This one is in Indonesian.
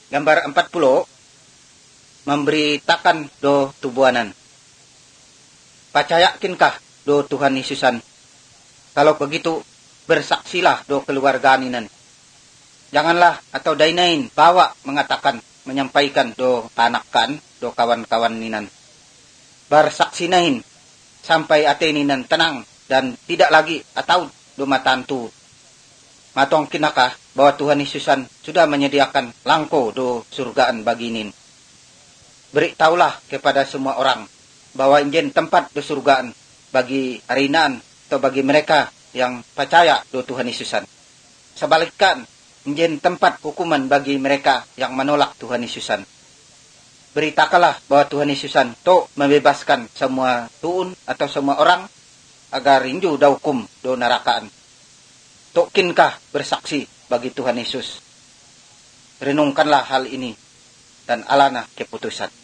Gambar 40, memberitakan do tubuanan. Percayakinkah do Tuhan Yesusan? Kalau begitu, bersaksilah do keluarga ninan. Janganlah atau dainain bawa mengatakan, menyampaikan do anakkan, do kawan-kawan ninan. Bersaksinain sampai ate ninan tenang dan tidak lagi atau do matantu. Matong kinakah bahwa Tuhan Yesusan sudah menyediakan langko do surgaan bagi nin. Beritahulah kepada semua orang bahwa injen tempat do surgaan bagi arinaan atau bagi mereka yang percaya do Tuhan Yesusan. Sebalikkan, injen tempat hukuman bagi mereka yang menolak Tuhan Yesusan. Beritakanlah bahwa Tuhan Yesusan to membebaskan semua tuun atau semua orang agar rinju da hukum do narakaan. Tokinkah bersaksi bagi Tuhan Yesus? Renungkanlah hal ini dan alana keputusan.